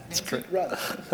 It's great. Run.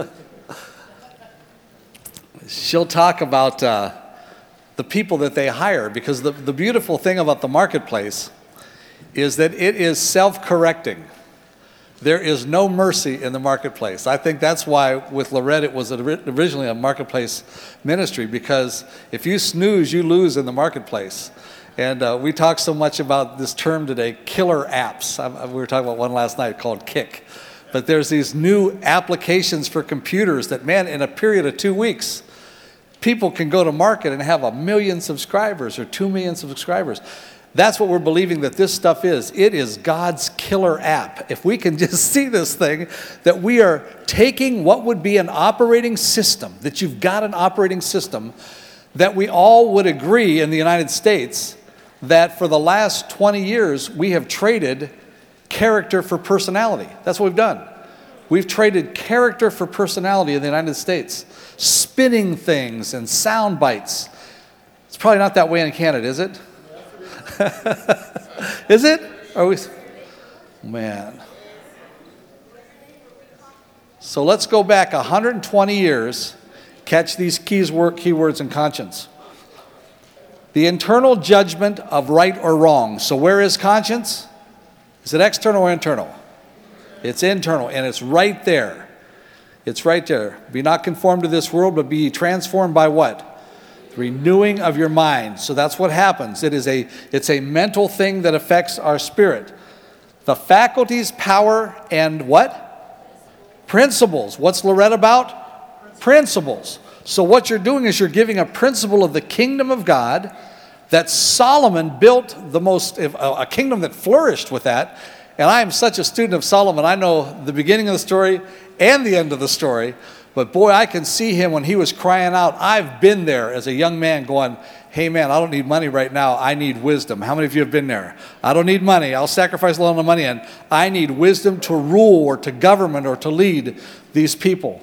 She'll talk about the people that they hire, because the beautiful thing about the marketplace is that it is self-correcting. There is no mercy in the marketplace. I think that's why with Lorette it was originally a marketplace ministry, because if you snooze, you lose in the marketplace. And we talked so much about this term today, killer apps. We were talking about one last night called Kick. But there's these new applications for computers that, man, in a period of 2 weeks, people can go to market and have 1 million subscribers or 2 million subscribers. That's what we're believing that this stuff is. It is God's killer app. If we can just see this thing, that we are taking what would be an operating system, that you've got an operating system, that we all would agree in the United States that for the last 20 years, we have traded character for personality. That's what we've done. We've traded character for personality in the United States. Spinning things and sound bites. It's probably not that way in Canada, is it? Is it? Are we? Man. So let's go back 120 years. Catch these keywords in conscience. The internal judgment of right or wrong. So where is conscience? Is it external or internal? It's internal, and it's right there. It's right there. Be not conformed to this world, but be transformed by what? Renewing of your mind. So that's what happens. It's a mental thing that affects our spirit. The faculties, power, and what? Principles. What's Lorette about? Principles. So what you're doing is you're giving a principle of the kingdom of God that Solomon built, a kingdom that flourished with that. And I am such a student of Solomon. I know the beginning of the story and the end of the story. But boy, I can see him when he was crying out. I've been there as a young man going, hey man, I don't need money right now. I need wisdom. How many of you have been there? I don't need money. I'll sacrifice a lot of money, and I need wisdom to rule or to government or to lead these people.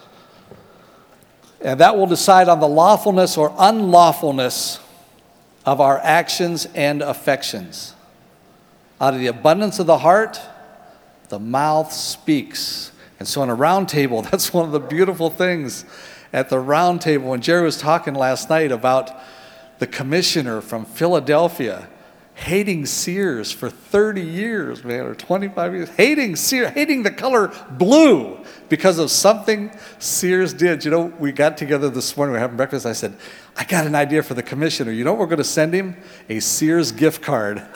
And that will decide on the lawfulness or unlawfulness of our actions and affections. Out of the abundance of the heart, the mouth speaks. And so on a round table, that's one of the beautiful things at the round table. When Jerry was talking last night about the commissioner from Philadelphia hating Sears for 30 years, man, or 25 years, hating Sears, hating the color blue because of something Sears did. You know, we got together this morning, we were having breakfast. I said, I got an idea for the commissioner. You know what we're going to send him? A Sears gift card.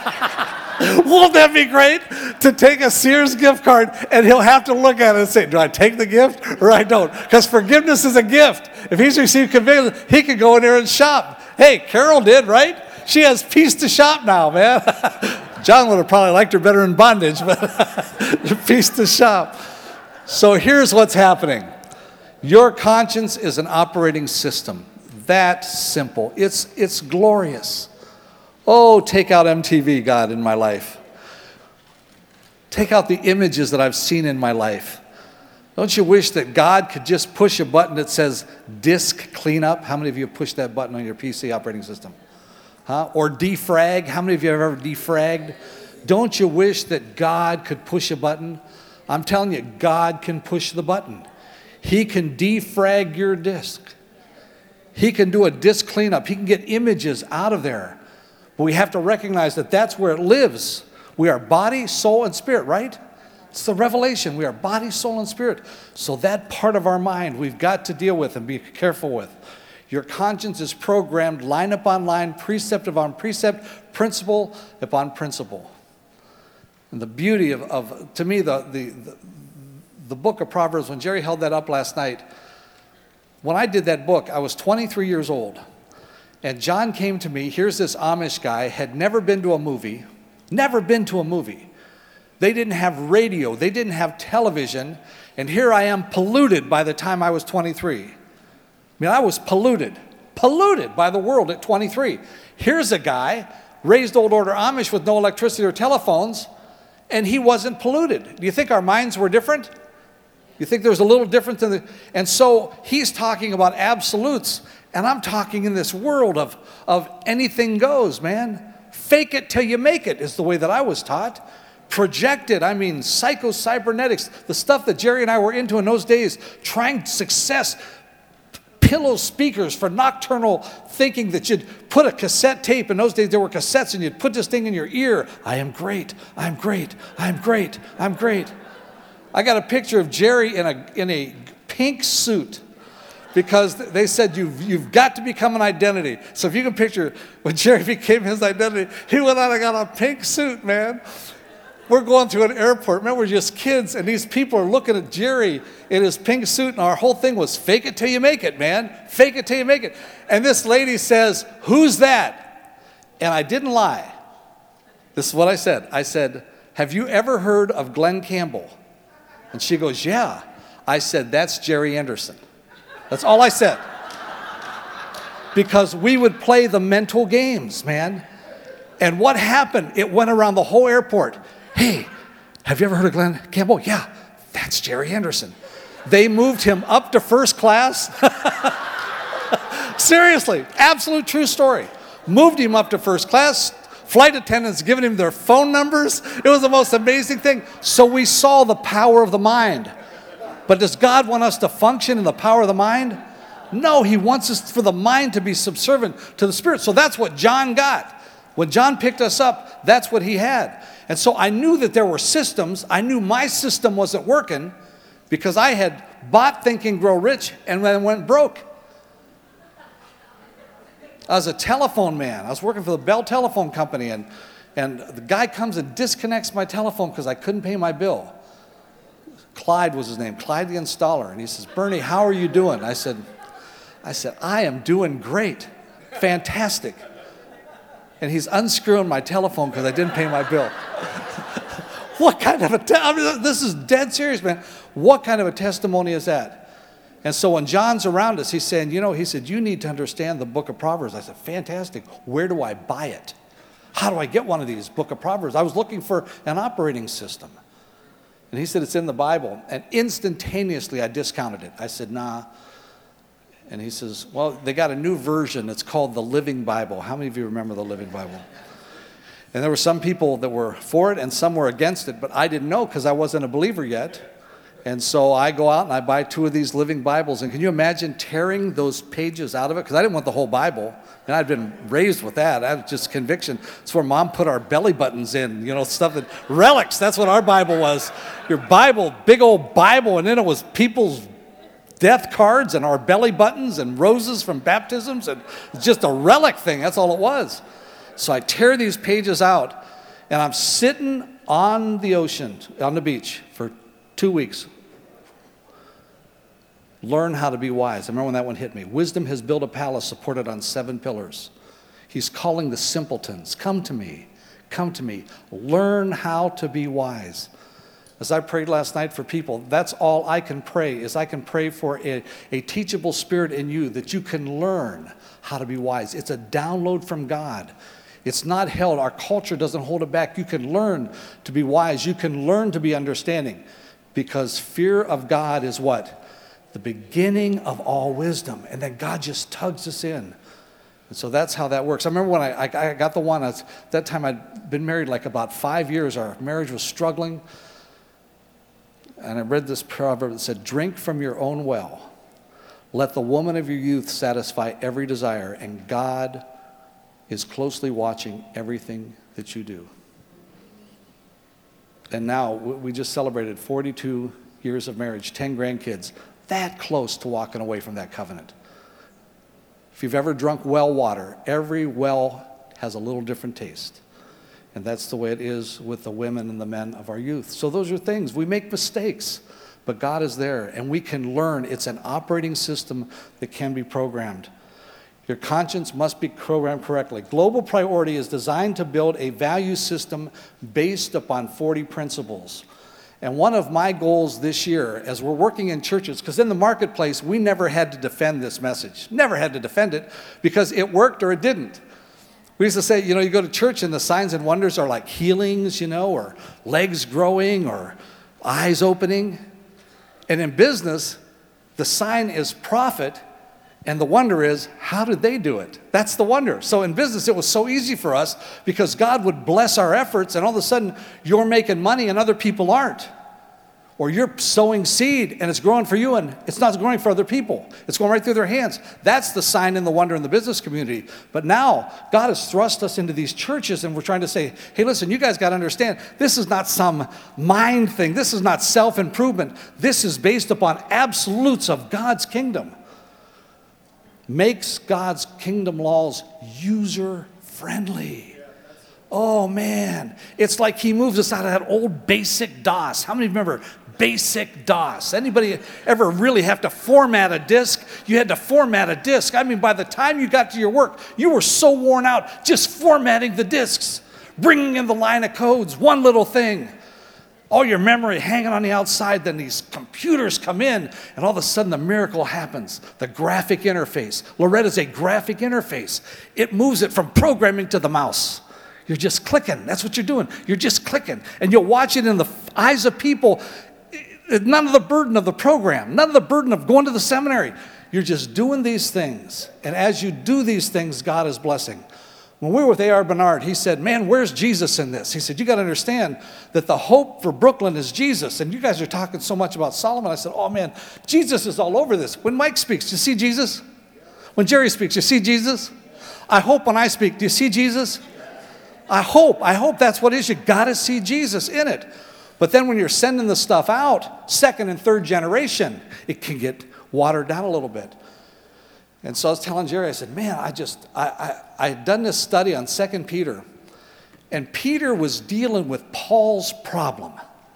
Won't that be great? To take a Sears gift card and he'll have to look at it and say, do I take the gift or I don't? Because forgiveness is a gift. If he's received conviction, he can go in there and shop. Hey, Carol did, right? She has peace to shop now, man. John would have probably liked her better in bondage, but peace to shop. So here's what's happening. Your conscience is an operating system. That simple. It's glorious. Oh, take out MTV, God, in my life. Take out the images that I've seen in my life. Don't you wish that God could just push a button that says disk cleanup? How many of you have pushed that button on your PC operating system? Or defrag? How many of you have ever defragged? Don't you wish that God could push a button? I'm telling you, God can push the button. He can defrag your disk. He can do a disk cleanup. He can get images out of there. But we have to recognize that that's where it lives. We are body, soul, and spirit, right? It's the revelation. We are body, soul, and spirit. So that part of our mind we've got to deal with and be careful with. Your conscience is programmed line upon line, precept upon precept, principle upon principle. And the beauty of to me, the book of Proverbs, when Jerry held that up last night, when I did that book, I was 23 years old. And John came to me. Here's this Amish guy, had never been to a movie. They didn't have radio. They didn't have television. And here I am polluted by the time I was 23. I mean, I was polluted by the world at 23. Here's a guy, raised old order Amish with no electricity or telephones, and he wasn't polluted. Do you think our minds were different? You think there's a little difference in and so he's talking about absolutes, and I'm talking in this world of anything goes, man. Fake it till you make it is the way that I was taught. projected, psycho-cybernetics, the stuff that Jerry and I were into in those days, trying success, pillow speakers for nocturnal thinking that you'd put a cassette tape. In those days, there were cassettes, and you'd put this thing in your ear. I am great, I'm great, I'm great, I'm great. I got a picture of Jerry in a pink suit because they said you've got to become an identity. So if you can picture when Jerry became his identity, he went out and got a pink suit, man. We're going through an airport. Remember, we're just kids, and these people are looking at Jerry in his pink suit, and our whole thing was fake it till you make it, man. Fake it till you make it. And this lady says, "Who's that?" And I didn't lie. This is what I said. I said, "Have you ever heard of Glenn Campbell?" And she goes, "Yeah." I said, "That's Jerry Anderson." That's all I said. Because we would play the mental games, man. And what happened? It went around the whole airport. "Hey, have you ever heard of Glenn Campbell?" "Yeah, that's Jerry Anderson." They moved him up to first class. Seriously, absolute true story. Moved him up to first class. Flight attendants giving him their phone numbers. It was the most amazing thing. So we saw the power of the mind. But does God want us to function in the power of the mind? No, he wants us for the mind to be subservient to the Spirit. So that's what John got. When John picked us up, that's what he had. And so I knew that there were systems. I knew my system wasn't working because I had bought Think and Grow Rich and then went broke. I was a telephone man. I was working for the Bell Telephone Company, and the guy comes and disconnects my telephone because I couldn't pay my bill. Clyde was his name, Clyde the installer. And he says, "Bernie, how are you doing?" I said, "I am doing great, fantastic." And he's unscrewing my telephone because I didn't pay my bill. What kind of this is dead serious, man. What kind of a testimony is that? And so when John's around us, he's saying, he said, "You need to understand the book of Proverbs." I said, "Fantastic. Where do I buy it? How do I get one of these book of Proverbs?" I was looking for an operating system. And he said, "It's in the Bible." And instantaneously, I discounted it. I said, "Nah." And he says, "Well, they got a new version. It's called the Living Bible." How many of you remember the Living Bible? And there were some people that were for it and some were against it, but I didn't know because I wasn't a believer yet. And so I go out and I buy 2 of these Living Bibles. And can you imagine tearing those pages out of it? Because I didn't want the whole Bible. And I'd been raised with that. I had just conviction. It's where Mom put our belly buttons in, stuff that, relics. That's what our Bible was. Your Bible, big old Bible. And then it was people's death cards and our belly buttons and roses from baptisms. And it's just a relic thing. That's all it was. So I tear these pages out. And I'm sitting on the ocean, on the beach for 2 weeks. Learn how to be wise. I remember when that one hit me. Wisdom has built a palace supported on 7 pillars. He's calling the simpletons. Come to me. Come to me. Learn how to be wise. As I prayed last night for people, that's all I can pray, is I can pray for a teachable spirit in you that you can learn how to be wise. It's a download from God. It's not held. Our culture doesn't hold it back. You can learn to be wise. You can learn to be understanding. Because fear of God is what? The beginning of all wisdom. And then God just tugs us in. And so that's how that works. I remember when I got the one, that time I'd been married like about 5 years. Our marriage was struggling. And I read this proverb that said, "Drink from your own well. Let the woman of your youth satisfy every desire. And God is closely watching everything that you do." And now we just celebrated 42 years of marriage, 10 grandkids, that close to walking away from that covenant. If you've ever drunk well water, every well has a little different taste. And that's the way it is with the women and the men of our youth. So those are things. We make mistakes, but God is there, and we can learn. It's an operating system that can be programmed. Your conscience must be programmed correctly. Global Priority is designed to build a value system based upon 40 principles. And one of my goals this year, as we're working in churches, because in the marketplace, we never had to defend this message. Never had to defend it because it worked or it didn't. We used to say, you go to church and the signs and wonders are like healings, or legs growing or eyes opening. And in business, the sign is profit And the wonder is, how did they do it? That's the wonder. So in business, it was so easy for us because God would bless our efforts, and all of a sudden, you're making money and other people aren't. Or you're sowing seed and it's growing for you and it's not growing for other people. It's going right through their hands. That's the sign and the wonder in the business community. But now, God has thrust us into these churches and we're trying to say, hey, listen, you guys got to understand, this is not some mind thing. This is not self-improvement. This is based upon absolutes of God's kingdom. Makes God's kingdom laws user-friendly. Oh, man. It's like he moves us out of that old basic DOS. How many remember basic DOS? Anybody ever really have to format a disk? You had to format a disk. I mean, by the time you got to your work, you were so worn out just formatting the disks, bringing in the line of codes, one little thing. All your memory hanging on the outside, then these computers come in, and all of a sudden the miracle happens. The graphic interface. Loretta's a graphic interface. It moves it from programming to the mouse. You're just clicking. That's what you're doing. You're just clicking. And you'll watch it in the eyes of people. None of the burden of the program. None of the burden of going to the seminary. You're just doing these things. And as you do these things, God is blessing. When we were with A.R. Bernard, he said, man, where's Jesus in this? He said, you got to understand that the hope for Brooklyn is Jesus. And you guys are talking so much about Solomon. I said, oh, man, Jesus is all over this. When Mike speaks, do you see Jesus? When Jerry speaks, do you see Jesus? I hope when I speak, do you see Jesus? I hope that's what it is. You got to see Jesus in it. But then when you're sending the stuff out, second and third generation, it can get watered down a little bit. And so I was telling Jerry, I said, man, I had done this study on 2 Peter, and Peter was dealing with Paul's problem.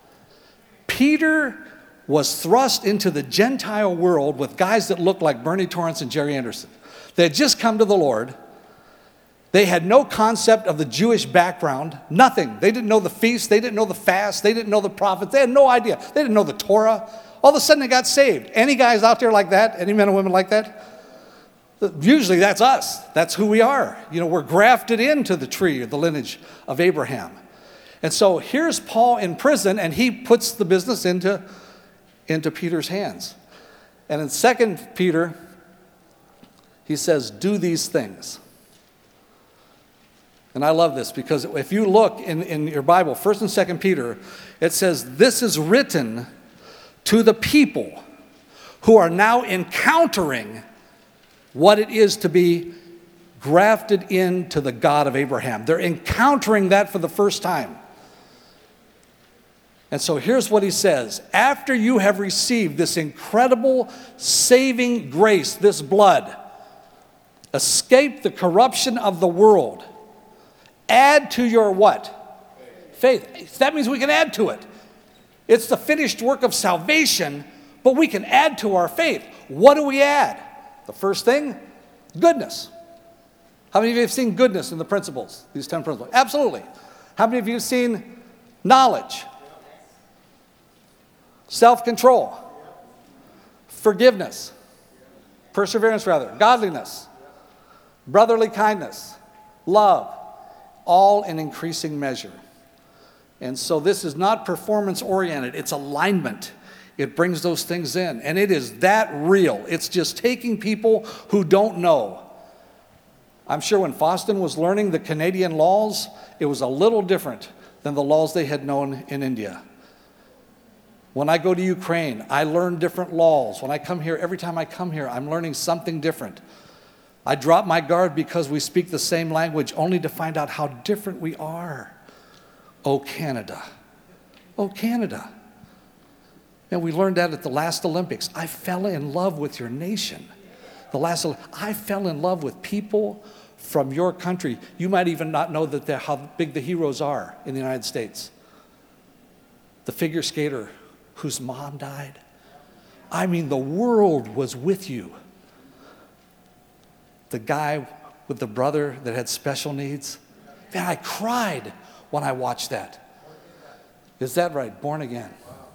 Peter was thrust into the Gentile world with guys that looked like Bernie Torrance and Jerry Anderson. They had just come to the Lord. They had no concept of the Jewish background, nothing. They didn't know the feast, they didn't know the fast, they didn't know the prophets, they had no idea. They didn't know the Torah. All of a sudden they got saved. Any guys out there like that? Any men and women like that? Usually that's us. That's who we are. You know, we're grafted into the tree or the lineage of Abraham. And so here's Paul in prison, and he puts the business into Peter's hands. And in 2 Peter, he says, do these things. And I love this because if you look in your Bible, 1 and 2 Peter, it says, this is written to the people who are now encountering what it is to be grafted into the God of Abraham. They're encountering that for the first time. And so here's what he says. After you have received this incredible saving grace, this blood, escape the corruption of the world, add to your what? Faith. That means we can add to it. It's the finished work of salvation, but we can add to our faith. What do we add? The first thing, goodness. How many of you have seen goodness in the principles, these 10 principles? Absolutely. How many of you have seen knowledge? Self-control. Forgiveness. Perseverance, rather. Godliness. Brotherly kindness. Love. All in increasing measure. And so this is not performance-oriented. It's alignment. It brings those things in. And it is that real. It's just taking people who don't know. I'm sure when Foston was learning the Canadian laws, it was a little different than the laws they had known in India. When I go to Ukraine, I learn different laws. When I come here, every time I come here, I'm learning something different. I drop my guard because we speak the same language, only to find out how different we are. Oh, Canada. Oh, Canada. And we learned that at the last Olympics. I fell in love with your nation. I fell in love with people from your country. You might even not know that how big the heroes are in the United States. The figure skater whose mom died. I mean, the world was with you. The guy with the brother that had special needs. Man, I cried when I watched that. Is that right? Born again.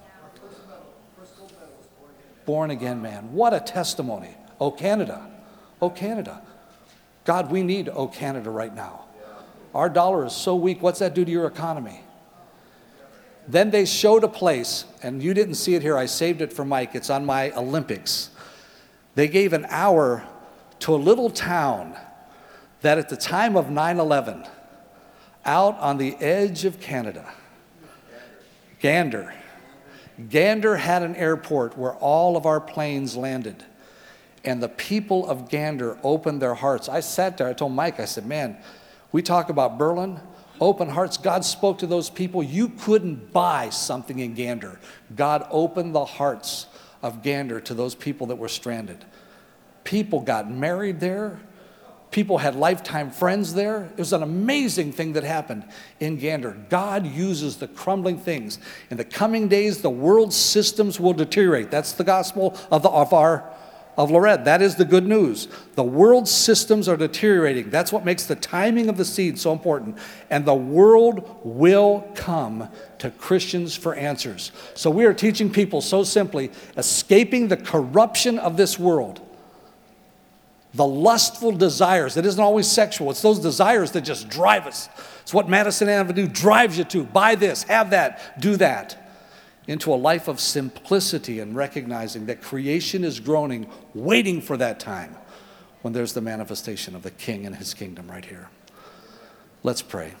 Born again man. What a testimony. Oh, Canada. Oh, Canada. God, we need Oh, Canada right now. Our dollar is so weak. What's that do to your economy? Then they showed a place, and you didn't see it here. I saved it for Mike. It's on my Olympics. They gave an hour to a little town that at the time of 9/11, out on the edge of Canada, Gander had an airport where all of our planes landed. And the people of Gander opened their hearts. I sat there, I told Mike, I said, man, we talk about Berlin, open hearts. God spoke to those people. You couldn't buy something in Gander. God opened the hearts of Gander to those people that were stranded. People got married there. People had lifetime friends there. It was an amazing thing that happened in Gander. God uses the crumbling things. In the coming days, the world's systems will deteriorate. That's the gospel of Lorette. That is the good news. The world's systems are deteriorating. That's what makes the timing of the seed so important. And the world will come to Christians for answers. So we are teaching people so simply, escaping the corruption of this world. The lustful desires. It isn't always sexual. It's those desires that just drive us. It's what Madison Avenue drives you to. Buy this, have that, do that. Into a life of simplicity and recognizing that creation is groaning, waiting for that time when there's the manifestation of the King and his kingdom right here. Let's pray.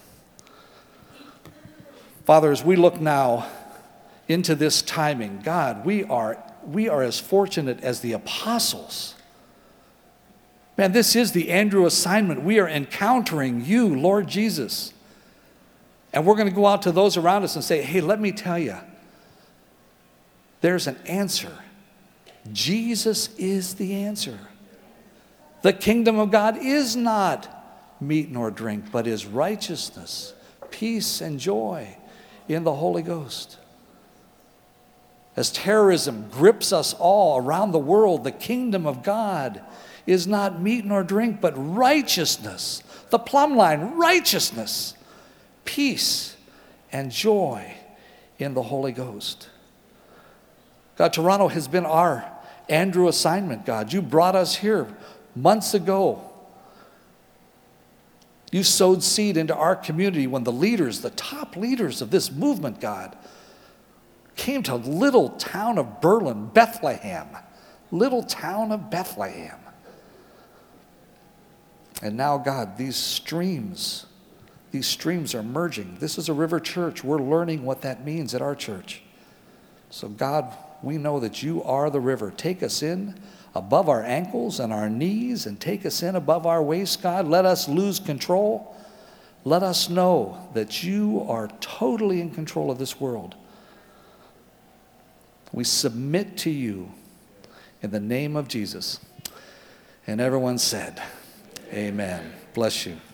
Father, as we look now into this timing, God, we are as fortunate as the apostles. Man, this is the Andrew assignment. We are encountering you, Lord Jesus. And we're going to go out to those around us and say, hey, let me tell you, there's an answer. Jesus is the answer. The kingdom of God is not meat nor drink, but is righteousness, peace, and joy in the Holy Ghost. As terrorism grips us all around the world, the kingdom of God is not meat nor drink, but righteousness. The plumb line, righteousness, peace, and joy in the Holy Ghost. God, Toronto has been our Andrew assignment, God. You brought us here months ago. You sowed seed into our community when the leaders, the top leaders of this movement, God, came to little town of Berlin, Bethlehem. Little town of Bethlehem. And now, God, these streams are merging. This is a river church. We're learning what that means at our church. So, God, we know that you are the river. Take us in above our ankles and our knees and take us in above our waist, God. Let us lose control. Let us know that you are totally in control of this world. We submit to you in the name of Jesus. And everyone said, amen. Bless you.